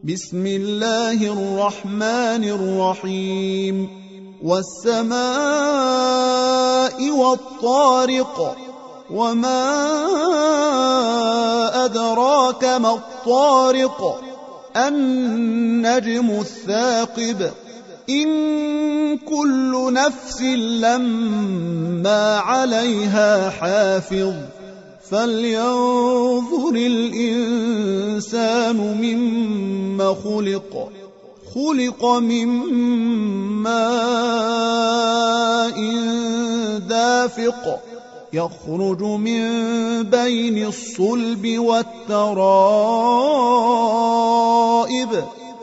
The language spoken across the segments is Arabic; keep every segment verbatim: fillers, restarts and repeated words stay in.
بسم الله الرحمن الرحيم والسماء والطارق وما أدراك ما الطارق النجم الثاقب إن كل نفس لما عليها حافظ فلينظر الإنسان مما خلق خلق من ماء دافق يخرج من بين الصلب والترائب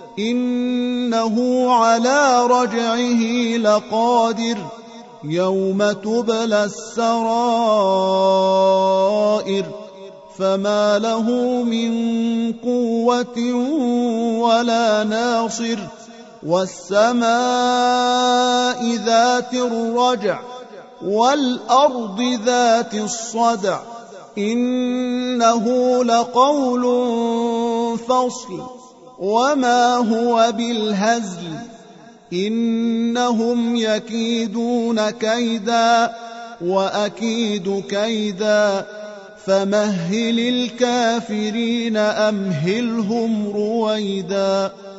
إنه على رجعه لقادر يوم تبلى السرائر فما له من قوة ولا ناصر والسماء ذات الرجع والأرض ذات الصدع إنه لقول فصل وما هو بالهزل إنهم يكيدون كيدا وأكيد كيدا فمهل الكافرين أمهلهم رويدا.